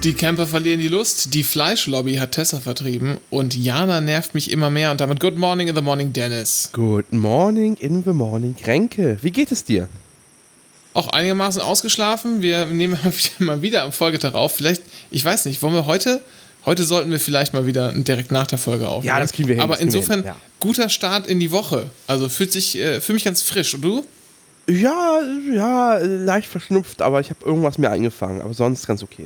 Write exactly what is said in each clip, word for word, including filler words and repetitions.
Die Camper verlieren die Lust, die Fleischlobby hat Tessa vertrieben und Jana nervt mich immer mehr und damit Good Morning in the Morning, Dennis. Good Morning in the Morning, Renke. Wie geht es dir? Auch einigermaßen ausgeschlafen. Wir nehmen mal wieder am Folgetag auf. Vielleicht, ich weiß nicht, wollen wir heute, heute sollten wir vielleicht mal wieder direkt nach der Folge aufnehmen. Ja, das kriegen wir hin. Aber insofern, hin, ja. Guter Start in die Woche. Also fühlt sich äh, für mich ganz frisch. Und du? Ja, ja, leicht verschnupft, aber ich habe irgendwas mir eingefangen. Aber sonst ganz okay.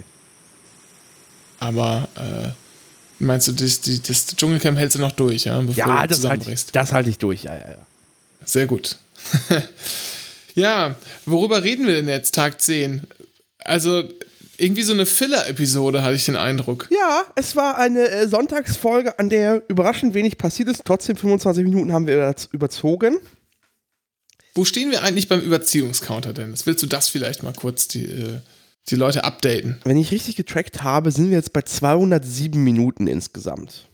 Aber äh, meinst du, das, die, das Dschungelcamp hältst du noch durch, ja? Bevor ja, du das halte ich, das halt ich durch, ja, ja, ja. Sehr gut. Ja, worüber reden wir denn jetzt, Tag zehn? Also, irgendwie so eine Filler-Episode, hatte ich den Eindruck. Ja, es war eine äh, Sonntagsfolge, an der überraschend wenig passiert ist. Trotzdem fünfundzwanzig Minuten haben wir überzogen. Wo stehen wir eigentlich beim Überziehungscounter, Dennis? Willst du das vielleicht mal kurz die... Äh die Leute updaten? Wenn ich richtig getrackt habe, sind wir jetzt bei zweihundertsieben Minuten insgesamt.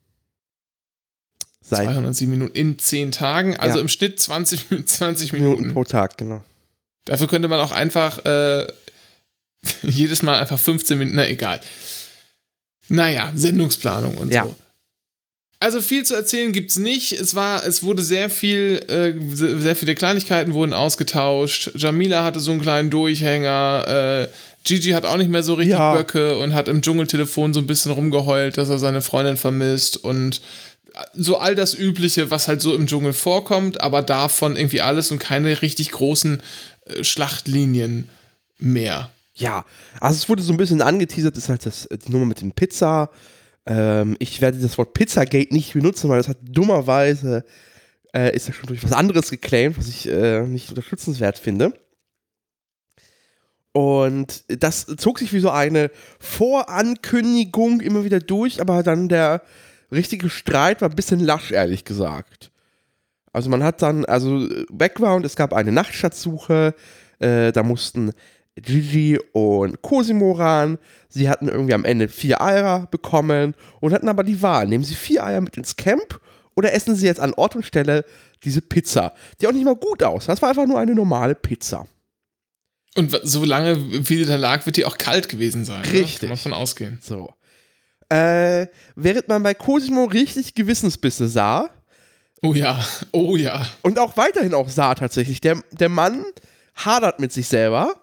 Seit zweihundertsieben Minuten in zehn Tagen, also ja. Im Schnitt zwanzig, zwanzig Minuten. Minuten pro Tag, genau. Dafür könnte man auch einfach äh, jedes Mal einfach fünfzehn Minuten, na egal. Naja, Sendungsplanung und ja. so. Also viel zu erzählen gibt's nicht. Es war, es wurde sehr viel, äh, sehr viele Kleinigkeiten wurden ausgetauscht. Jamila hatte so einen kleinen Durchhänger. Äh, Gigi hat auch nicht mehr so richtig ja. Böcke und hat im Dschungeltelefon so ein bisschen rumgeheult, dass er seine Freundin vermisst und so all das Übliche, was halt so im Dschungel vorkommt, aber davon irgendwie alles und keine richtig großen äh, Schlachtlinien mehr. Ja, also es wurde so ein bisschen angeteasert, ist halt das, die Nummer mit dem Pizza. Ähm, ich werde das Wort Pizzagate nicht benutzen, weil das hat dummerweise, äh, ist ja schon durch was anderes geclaimt, was ich äh, nicht unterstützenswert finde. Und das zog sich wie so eine Vorankündigung immer wieder durch, aber dann der richtige Streit war ein bisschen lasch, ehrlich gesagt. Also man hat dann, also Background, es gab eine Nachtschatzsuche, äh, da mussten Gigi und Cosimo ran. Sie hatten irgendwie am Ende vier Eier bekommen und hatten aber die Wahl. Nehmen sie vier Eier mit ins Camp oder essen sie jetzt an Ort und Stelle diese Pizza, die auch nicht mal gut aussah. Das war einfach nur eine normale Pizza. Und so lange, wie die da lag, wird die auch kalt gewesen sein. Richtig. Ne? Kann man von ausgehen. So. Äh, während man bei Cosimo richtig Gewissensbisse sah. Oh ja, oh ja. Und auch weiterhin auch sah tatsächlich. Der, der Mann hadert mit sich selber.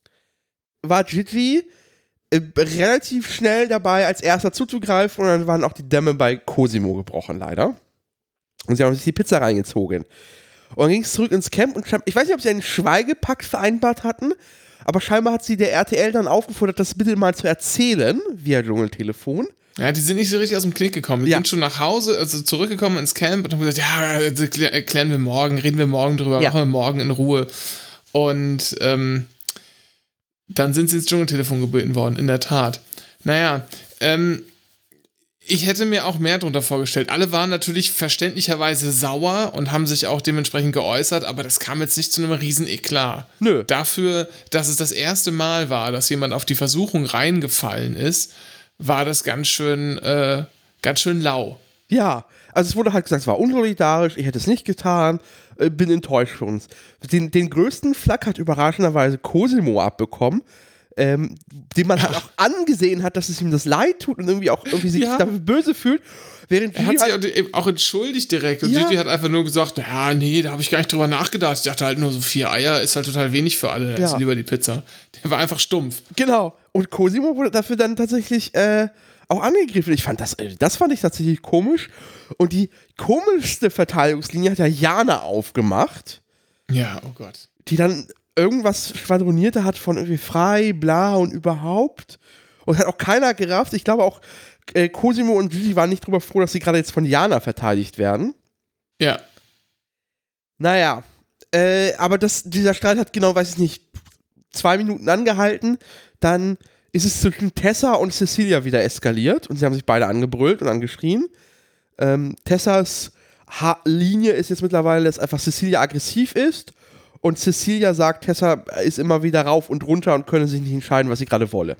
War Gigi äh, relativ schnell dabei, als erster zuzugreifen und dann waren auch die Dämme bei Cosimo gebrochen, leider. Und sie haben sich die Pizza reingezogen. Und dann ging es zurück ins Camp und ich weiß nicht, ob sie einen Schweigepakt vereinbart hatten, aber scheinbar hat sie der R T L dann aufgefordert, das bitte mal zu erzählen, via Dschungeltelefon. Ja, die sind nicht so richtig aus dem Knick gekommen. Die ja. sind schon nach Hause, also zurückgekommen ins Camp und haben gesagt, ja, erklären wir morgen, reden wir morgen drüber, ja. machen wir morgen in Ruhe. Und ähm, dann sind sie ins Dschungeltelefon gebeten worden, in der Tat. Naja, ähm, ich hätte mir auch mehr drunter vorgestellt. Alle waren natürlich verständlicherweise sauer und haben sich auch dementsprechend geäußert, aber das kam jetzt nicht zu einem riesen Eklat. Nö. Dafür, dass es das erste Mal war, dass jemand auf die Versuchung reingefallen ist, war das ganz schön, äh, ganz schön lau. Ja, also es wurde halt gesagt, es war unsolidarisch, ich hätte es nicht getan, äh, bin enttäuscht von uns. Den, den größten Flack hat überraschenderweise Cosimo abbekommen, ähm, dem man halt auch angesehen hat, dass es ihm das leid tut und irgendwie auch irgendwie sich ja. damit böse fühlt. Während er hat halt sich auch entschuldigt direkt und ja. Gigi hat einfach nur gesagt, ja, nee, da habe ich gar nicht drüber nachgedacht. Ich dachte halt nur so vier Eier ist halt total wenig für alle, ja. also lieber die Pizza. Der war einfach stumpf. Genau. Und Cosimo wurde dafür dann tatsächlich äh, auch angegriffen. Ich fand das, das fand ich tatsächlich komisch. Und die komischste Verteidigungslinie hat ja Jana aufgemacht. Ja, oh Gott. Die dann irgendwas schwadronierte hat von irgendwie frei, bla und überhaupt. Und hat auch keiner gerafft. Ich glaube auch, äh, Cosimo und Gigi waren nicht drüber froh, dass sie gerade jetzt von Jana verteidigt werden. Ja. Naja. Äh, aber das, dieser Streit hat genau, weiß ich nicht, zwei Minuten angehalten. Dann ist es zwischen Tessa und Cecilia wieder eskaliert und sie haben sich beide angebrüllt und angeschrien. Ähm, Tessas ha- Linie ist jetzt mittlerweile, dass einfach Cecilia aggressiv ist und Cecilia sagt, Tessa ist immer wieder rauf und runter und könne sich nicht entscheiden, was sie gerade wolle.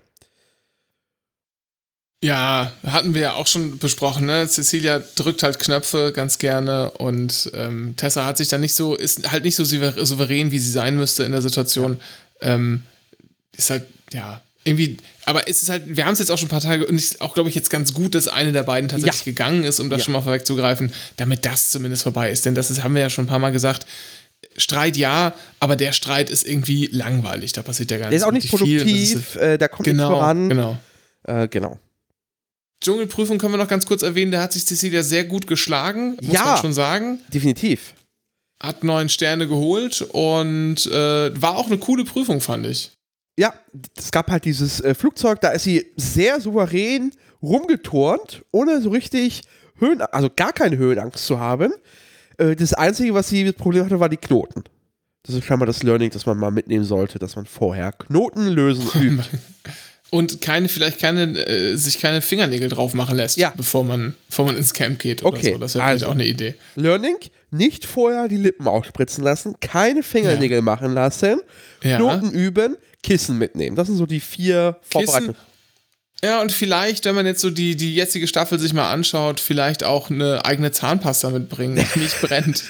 Ja, hatten wir ja auch schon besprochen, ne? Cecilia drückt halt Knöpfe ganz gerne und ähm, Tessa hat sich dann nicht so, ist halt nicht so souverän, wie sie sein müsste in der Situation. Ja. Ähm, ist halt, ja, irgendwie, aber es ist halt, wir haben es jetzt auch schon ein paar Tage und ist auch, glaube ich, jetzt ganz gut, dass eine der beiden tatsächlich ja. gegangen ist, um das ja. schon mal vorwegzugreifen, damit das zumindest vorbei ist. Denn das ist, haben wir ja schon ein paar Mal gesagt, Streit ja, aber der Streit ist irgendwie langweilig, da passiert ja gar nichts. Der ist auch nicht produktiv, viel, äh, da kommt genau, nichts voran. Genau, äh, genau. Dschungelprüfung können wir noch ganz kurz erwähnen, da hat sich Cecilia sehr gut geschlagen, muss ja, man schon sagen. Definitiv. Hat neun Sterne geholt und äh, war auch eine coole Prüfung, fand ich. Ja, es gab halt dieses äh, Flugzeug, da ist sie sehr souverän rumgeturnt, ohne so richtig Höhen, also gar keine Höhenangst zu haben. Äh, das Einzige, was sie das Problem hatte, war die Knoten. Das ist scheinbar das Learning, das man mal mitnehmen sollte, dass man vorher Knoten lösen übt. Und keine, vielleicht keine, äh, sich keine Fingernägel drauf machen lässt, ja. bevor man, bevor man ins Camp geht oder okay. so. Das wäre also, vielleicht auch eine Idee. Learning, nicht vorher die Lippen ausspritzen lassen, keine Fingernägel ja. machen lassen, ja. Knoten üben, Kissen mitnehmen. Das sind so die vier Vorbereitungen. Ja, und vielleicht, wenn man jetzt so die, die jetzige Staffel sich mal anschaut, vielleicht auch eine eigene Zahnpasta mitbringen, die nicht brennt.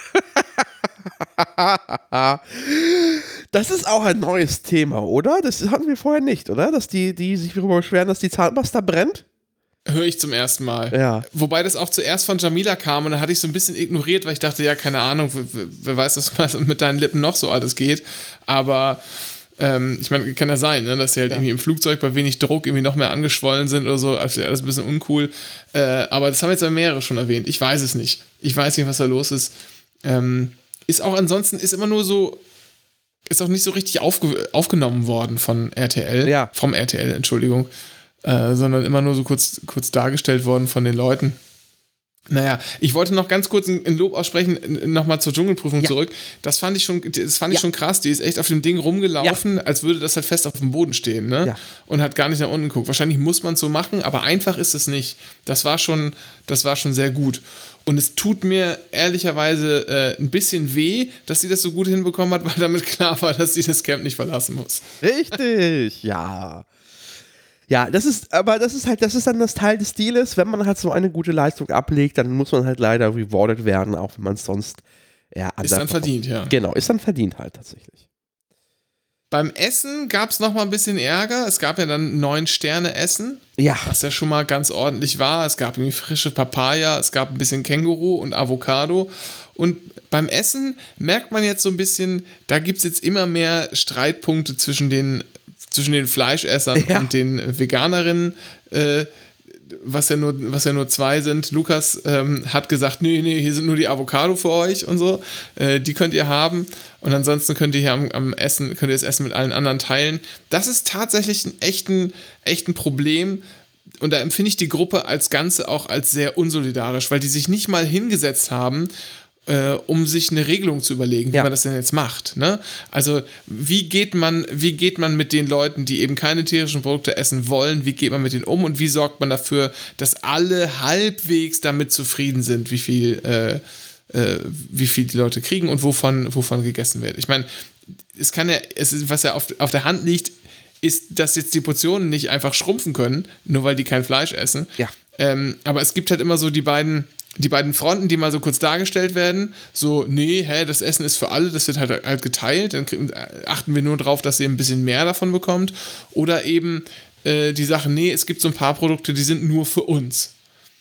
Das ist auch ein neues Thema, oder? Das hatten wir vorher nicht, oder? Dass die, die sich darüber beschweren, dass die Zahnpasta brennt? Höre ich zum ersten Mal. Ja. Wobei das auch zuerst von Jamila kam und da hatte ich so ein bisschen ignoriert, weil ich dachte, ja, keine Ahnung, wer, wer weiß, was mit deinen Lippen noch so alles geht. Aber ähm, ich meine, kann ja sein, ne, dass sie halt ja. irgendwie im Flugzeug bei wenig Druck irgendwie noch mehr angeschwollen sind oder so. Also alles ein bisschen uncool. Äh, aber das haben jetzt ja mehrere schon erwähnt. Ich weiß es nicht. Ich weiß nicht, was da los ist. Ähm, ist auch ansonsten, ist immer nur so, ist auch nicht so richtig aufge- aufgenommen worden von R T L. Ja. Vom R T L, Entschuldigung. Äh, sondern immer nur so kurz, kurz dargestellt worden von den Leuten. Naja, ich wollte noch ganz kurz ein, ein Lob aussprechen, nochmal zur Dschungelprüfung ja. zurück. Das fand ich schon, das fand ich ja. schon krass. Die ist echt auf dem Ding rumgelaufen, ja. als würde das halt fest auf dem Boden stehen, ne? Ja. Und hat gar nicht nach unten geguckt. Wahrscheinlich muss man es so machen, aber einfach ist es nicht. Das war schon, das war schon sehr gut. Und es tut mir ehrlicherweise äh, ein bisschen weh, dass sie das so gut hinbekommen hat, weil damit klar war, dass sie das Camp nicht verlassen muss. Richtig, ja. Ja, das ist, aber das ist halt, das ist dann das Teil des Deals. Wenn man halt so eine gute Leistung ablegt, dann muss man halt leider rewarded werden, auch wenn man es sonst ja, ist dann verdient, ja. Genau, ist dann verdient halt tatsächlich. Beim Essen gab es noch mal ein bisschen Ärger. Es gab ja dann neun Sterne Essen, ja. was ja schon mal ganz ordentlich war. Es gab irgendwie frische Papaya, es gab ein bisschen Känguru und Avocado. Und beim Essen merkt man jetzt so ein bisschen, da gibt es jetzt immer mehr Streitpunkte zwischen den zwischen den Fleischessern ja. und den Veganerinnen, äh, was ja nur, was ja nur zwei sind. Lukas ähm, hat gesagt, nee, nee, hier sind nur die Avocado für euch und so. Äh, die könnt ihr haben. Und ansonsten könnt ihr hier am, am Essen, könnt ihr das Essen mit allen anderen teilen. Das ist tatsächlich ein echten, echten Problem. Und da empfinde ich die Gruppe als Ganze auch als sehr unsolidarisch, weil die sich nicht mal hingesetzt haben, Äh, um sich eine Regelung zu überlegen, wie ja. man das denn jetzt macht. Ne? Also wie geht man, wie geht man mit den Leuten, die eben keine tierischen Produkte essen wollen, wie geht man mit denen um und wie sorgt man dafür, dass alle halbwegs damit zufrieden sind, wie viel, äh, äh, wie viel die Leute kriegen und wovon, wovon gegessen wird. Ich meine, es kann ja, es ist, was ja auf, auf der Hand liegt, ist, dass jetzt die Portionen nicht einfach schrumpfen können, nur weil die kein Fleisch essen. Ja. Ähm, aber es gibt halt immer so die beiden die beiden Fronten, die mal so kurz dargestellt werden, so, nee, hä, das Essen ist für alle, das wird halt, halt geteilt, dann kriegen, achten wir nur drauf, dass ihr ein bisschen mehr davon bekommt, oder eben äh, die Sache, nee, es gibt so ein paar Produkte, die sind nur für uns.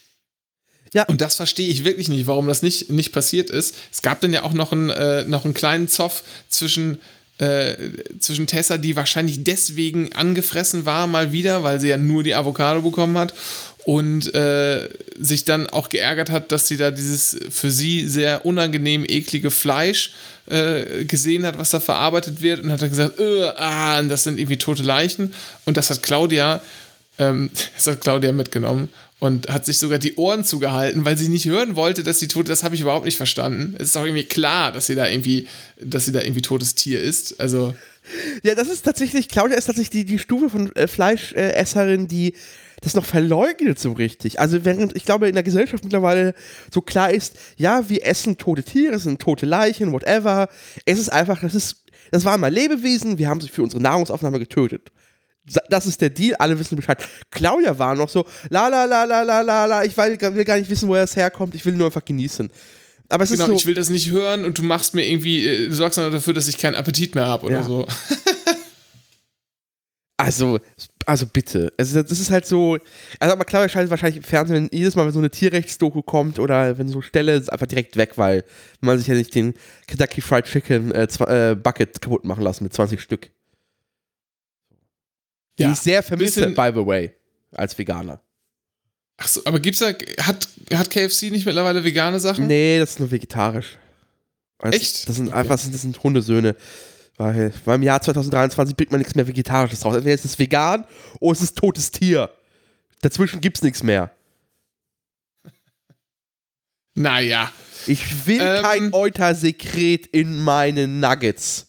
Ja. Und das verstehe ich wirklich nicht, warum das nicht, nicht passiert ist. Es gab dann ja auch noch einen, äh, noch einen kleinen Zoff zwischen Äh, zwischen Tessa, die wahrscheinlich deswegen angefressen war, mal wieder, weil sie ja nur die Avocado bekommen hat und äh, sich dann auch geärgert hat, dass sie da dieses für sie sehr unangenehm eklige Fleisch äh, gesehen hat, was da verarbeitet wird und hat dann gesagt, äh, ah, das sind irgendwie tote Leichen und das hat Claudia ähm, das hat Claudia mitgenommen und hat sich sogar die Ohren zugehalten, weil sie nicht hören wollte, dass sie tot ist. Das habe ich überhaupt nicht verstanden. Es ist auch irgendwie klar, dass sie da irgendwie, dass sie da irgendwie totes Tier ist. Also ja, das ist tatsächlich, Claudia ist tatsächlich die, die Stufe von äh, Fleischesserin, die das noch verleugnet so richtig. Also während, ich glaube, in der Gesellschaft mittlerweile so klar ist, ja, wir essen tote Tiere, es sind tote Leichen, whatever. Es ist einfach, das ist, das waren mal Lebewesen, wir haben sie für unsere Nahrungsaufnahme getötet. Das ist der Deal, alle wissen Bescheid. Claudia war noch so, la la la la la la la, ich will, will gar nicht wissen, woher es herkommt, ich will nur einfach genießen. Aber es genau, ist so, ich will das nicht hören und du machst mir irgendwie, du sorgst dann dafür, dass ich keinen Appetit mehr habe oder ja. so. Also, also bitte. Also das ist halt so, also aber klar, schaltet wahrscheinlich im Fernsehen, wenn jedes Mal, wenn so eine Tierrechtsdoku kommt oder wenn so Stelle, ist einfach direkt weg, weil man sich ja nicht den Kentucky Fried Chicken äh, zwa- äh, Bucket kaputt machen lassen mit zwanzig Stück. Die Ja, ich sehr vermisse, bisschen- by the way, als Veganer. Achso, aber gibt's da, hat, hat K F C nicht mittlerweile vegane Sachen? Nee, das ist nur vegetarisch. Das, Echt? Das sind einfach, das sind Hundesöhne. Weil, weil im Jahr zwanzig dreiundzwanzig bringt man nichts mehr Vegetarisches raus. Entweder ist es vegan oder es ist totes Tier. Dazwischen gibt's nichts mehr. Naja. Ich will Ähm. kein Eutersekret in meinen Nuggets.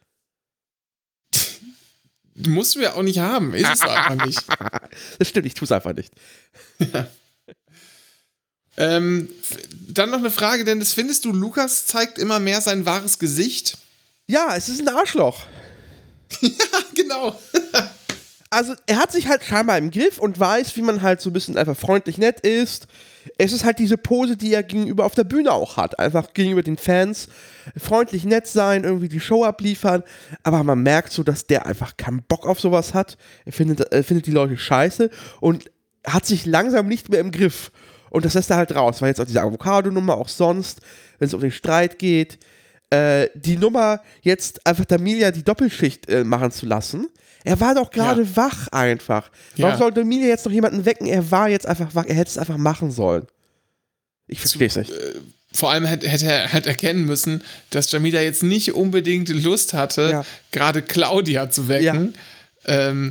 Musst du ja auch nicht haben. Ist es einfach nicht. Das stimmt, ich tue es einfach nicht. Ähm, f- dann noch eine Frage, Dennis. Findest du, Lukas zeigt immer mehr sein wahres Gesicht? Ja, es ist ein Arschloch. Genau. Also, er hat sich halt scheinbar im Griff und weiß, wie man halt so ein bisschen einfach freundlich nett ist. Es ist halt diese Pose, die er gegenüber auf der Bühne auch hat. Einfach gegenüber den Fans freundlich nett sein, irgendwie die Show abliefern. Aber man merkt so, dass der einfach keinen Bock auf sowas hat. Er findet, er findet die Leute scheiße und hat sich langsam nicht mehr im Griff. Und das lässt er halt raus. Weil jetzt auch diese Avocado-Nummer, auch sonst, wenn es um den Streit geht. Äh, die Nummer, jetzt einfach D'Amelia die Doppelschicht äh, machen zu lassen. Er war doch gerade Ja. wach einfach. Warum Ja. soll D'Amelia jetzt noch jemanden wecken? Er war jetzt einfach wach. Er hätte es einfach machen sollen. Ich verstehe es nicht. Vor allem hätte, hätte er halt erkennen müssen, dass Jamila jetzt nicht unbedingt Lust hatte, Ja. gerade Claudia zu wecken. Ähm,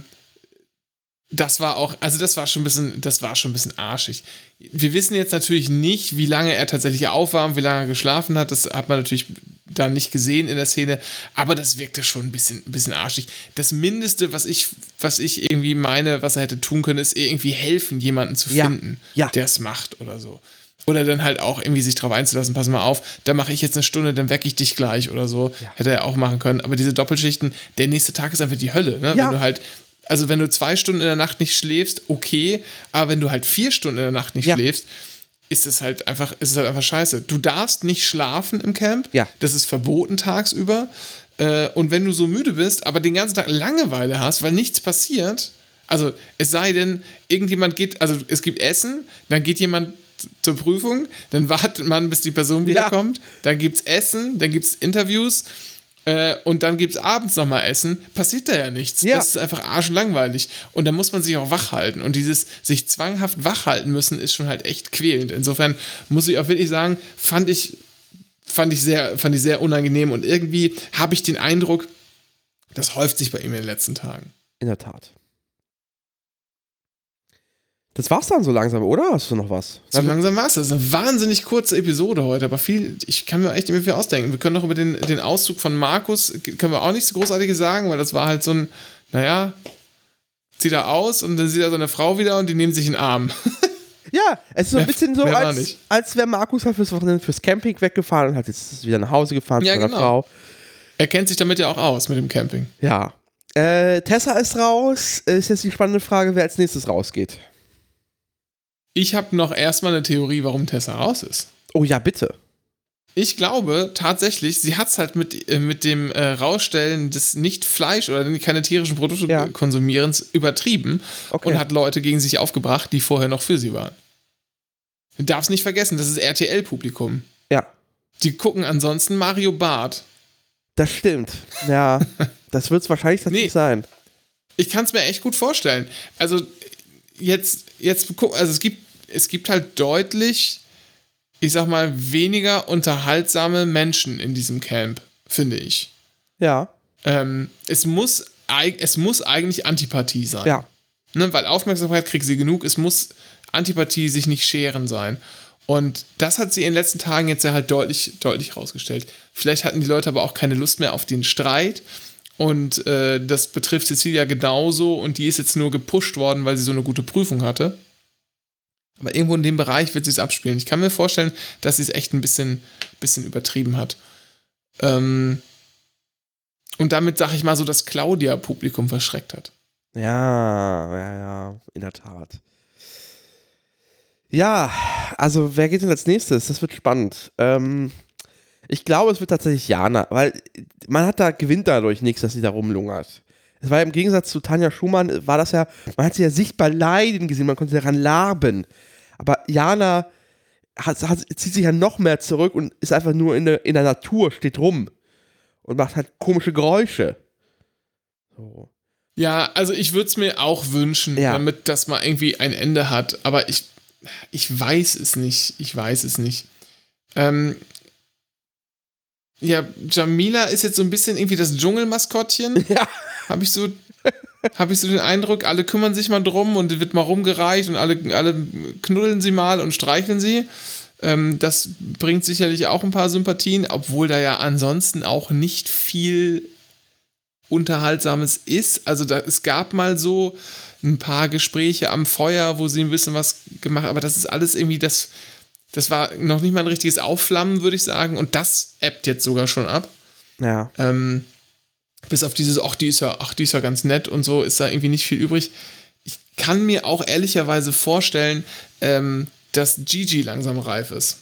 das war auch, also das war schon ein bisschen, das war schon ein bisschen arschig. Wir wissen jetzt natürlich nicht, wie lange er tatsächlich auf war und wie lange er geschlafen hat. Das hat man natürlich da nicht gesehen in der Szene, aber das wirkte schon ein bisschen, ein bisschen arschig. Das Mindeste, was ich, was ich irgendwie meine, was er hätte tun können, ist irgendwie helfen, jemanden zu Ja. finden, Ja. der es macht oder so. Oder dann halt auch irgendwie sich drauf einzulassen, pass mal auf, da mache ich jetzt eine Stunde, dann wecke ich dich gleich oder so. Ja. Hätte er auch machen können. Aber diese Doppelschichten, der nächste Tag ist einfach die Hölle, ne? Ja. Wenn du halt, also wenn du zwei Stunden in der Nacht nicht schläfst, okay, aber wenn du halt vier Stunden in der Nacht nicht Ja. schläfst, ist es halt einfach, ist es halt einfach scheiße. Du darfst nicht schlafen im Camp. Ja. Das ist verboten tagsüber. Äh, und wenn du so müde bist, aber den ganzen Tag Langeweile hast, weil nichts passiert, also es sei denn, irgendjemand geht, also es gibt Essen, dann geht jemand zur Prüfung, dann wartet man, bis die Person wiederkommt, dann gibt's Essen, dann gibt's Interviews äh, und dann gibt's abends nochmal Essen, passiert da ja nichts. Ja. Das ist einfach arschlangweilig. Und dann muss man sich auch wach halten. Und dieses sich zwanghaft wach halten müssen, ist schon halt echt quälend. Insofern muss ich auch wirklich sagen, fand ich, fand ich sehr, fand ich sehr unangenehm und irgendwie habe ich den Eindruck, das häuft sich bei ihm in den letzten Tagen. In der Tat. Das war's dann so langsam, oder? Hast du noch was? So langsam war es. Das ist eine wahnsinnig kurze Episode heute, aber viel, ich kann mir echt nicht mehr viel ausdenken. Wir können noch über den, den Auszug von Markus, können wir auch nichts Großartiges sagen, weil das war halt so ein, naja, zieht er aus und dann sieht er seine Frau wieder und die nehmen sich in den Arm. Ja, es ist so ein Mehr- bisschen so, mehr war als, nicht. als wäre Markus halt fürs Wochenende fürs Camping weggefahren und hat jetzt wieder nach Hause gefahren Ja, zu seiner genau. Frau. Er kennt sich damit ja auch aus, mit dem Camping. Ja. Äh, Tessa ist raus. Ist jetzt die spannende Frage, wer als nächstes rausgeht. Ich habe noch erstmal eine Theorie, warum Tessa raus ist. Oh ja, bitte. Ich glaube tatsächlich, sie hat es halt mit, äh, mit dem äh, Rausstellen des Nicht-Fleisch- oder keine tierischen Produkte Ja. konsumierens übertrieben Okay. und hat Leute gegen sich aufgebracht, die vorher noch für sie waren. Du darfst nicht vergessen, das ist R T L-Publikum. Ja, Die gucken ansonsten Mario Barth. das stimmt. Ja, das wird es wahrscheinlich tatsächlich Nee. sein. Ich kann es mir echt gut vorstellen. Also jetzt, jetzt guck, also es gibt, es gibt halt deutlich, ich sag mal, weniger unterhaltsame Menschen in diesem Camp, finde ich. Ja, Ähm, es muss, eig- es muss eigentlich Antipathie sein. ja. Ne, weil Aufmerksamkeit kriegt sie genug, es muss Antipathie sich nicht scheren sein. Und das hat sie in den letzten Tagen jetzt ja halt deutlich, deutlich rausgestellt. Vielleicht hatten die Leute aber auch keine Lust mehr auf den Streit. Und äh, das betrifft Cecilia genauso. Und die ist jetzt nur gepusht worden, weil sie so eine gute Prüfung hatte. Aber irgendwo in dem Bereich wird sie es abspielen. Ich kann mir vorstellen, dass sie es echt ein bisschen, bisschen übertrieben hat. Ähm, und damit, sag ich mal, so das Claudia-Publikum verschreckt hat. Ja, ja, ja, in der Tat. Ja, also wer geht denn als nächstes? Das wird spannend. Ähm, ich glaube, es wird tatsächlich Jana, weil man hat da gewinnt dadurch nichts, dass sie da rumlungert. es war ja im Gegensatz zu Tanja Schumann, war das ja, man hat sie ja sichtbar leiden gesehen, man konnte daran laben. Aber Jana hat, hat, zieht sich ja noch mehr zurück und ist einfach nur in der, in der Natur, steht rum und macht halt komische Geräusche. So. Ja, also ich würde es mir auch wünschen, Ja. damit das mal irgendwie ein Ende hat. Aber ich, ich weiß es nicht. Ich weiß es nicht. Ähm, ja, Jamila ist jetzt so ein bisschen irgendwie das Dschungelmaskottchen. Ja. Habe ich so, habe ich so den Eindruck, alle kümmern sich mal drum und wird mal rumgereicht und alle, alle knuddeln sie mal und streicheln sie. Ähm, das bringt sicherlich auch ein paar Sympathien, obwohl da ja ansonsten auch nicht viel Unterhaltsames ist. Also da, es gab mal so ein paar Gespräche am Feuer, wo sie ein bisschen was gemacht haben, aber das ist alles irgendwie, das, das war noch nicht mal ein richtiges Aufflammen, würde ich sagen, und das ebbt jetzt sogar schon ab. Ja. Ähm, bis auf dieses, ach, die ist ja, ach, die ist ja ganz nett und so, ist da irgendwie nicht viel übrig. Ich kann mir auch ehrlicherweise vorstellen, ähm, dass Gigi langsam reif ist.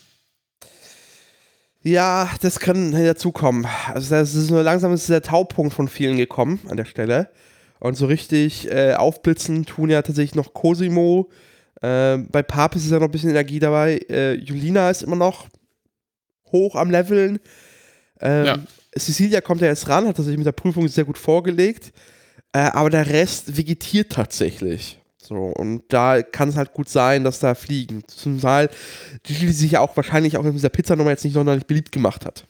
Ja, das kann dazukommen. Also das ist nur langsam ist der Taupunkt von vielen gekommen an der Stelle. Und so richtig äh, aufblitzen tun ja tatsächlich noch Cosimo. Äh, bei Papis ist ja noch ein bisschen Energie dabei. Äh, Julina ist immer noch hoch am Leveln. Ähm, Ja. Cecilia kommt ja jetzt ran, hat tatsächlich mit der Prüfung sehr gut vorgelegt. Äh, aber der Rest vegetiert tatsächlich. So, und da kann es halt gut sein, dass da fliegen. Zum Teil, die sich ja auch wahrscheinlich auch mit dieser Pizzanummer jetzt nicht sonderlich beliebt gemacht hat.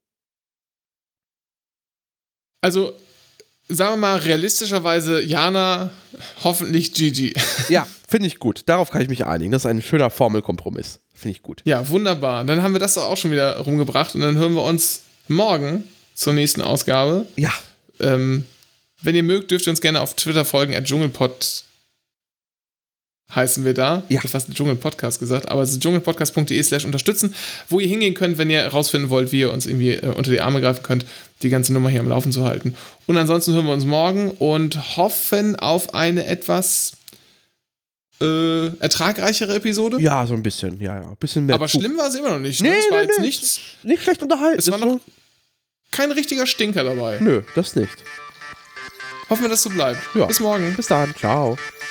Also, sagen wir mal, realistischerweise Jana, hoffentlich Gigi. Ja, finde ich gut. Darauf kann ich mich einigen. Das ist ein schöner Formelkompromiss. Finde ich gut. Ja, wunderbar. Dann haben wir das doch auch schon wieder rumgebracht und dann hören wir uns morgen zur nächsten Ausgabe. Ja. Ähm, wenn ihr mögt, dürft ihr uns gerne auf Twitter folgen, at dschungelpod heißen wir da. Ja. Ich habe fast Dschungelpodcast gesagt, aber es ist dschungelpodcast.de slash unterstützen, wo ihr hingehen könnt, wenn ihr herausfinden wollt, wie ihr uns irgendwie äh, unter die Arme greifen könnt, die ganze Nummer hier am Laufen zu halten. Und ansonsten hören wir uns morgen und hoffen auf eine etwas äh, ertragreichere Episode. Ja, so ein bisschen. Ja, ja. Ein bisschen mehr. Aber Zug. schlimm war es immer noch nicht. Ne? Nee, es war nee, jetzt nee. nichts. Nicht schlecht unterhalten. Es war Das noch kein richtiger Stinker dabei. Nö, das nicht. Hoffen wir, dass so bleibt. Ja. Bis morgen. Bis dann. Ciao.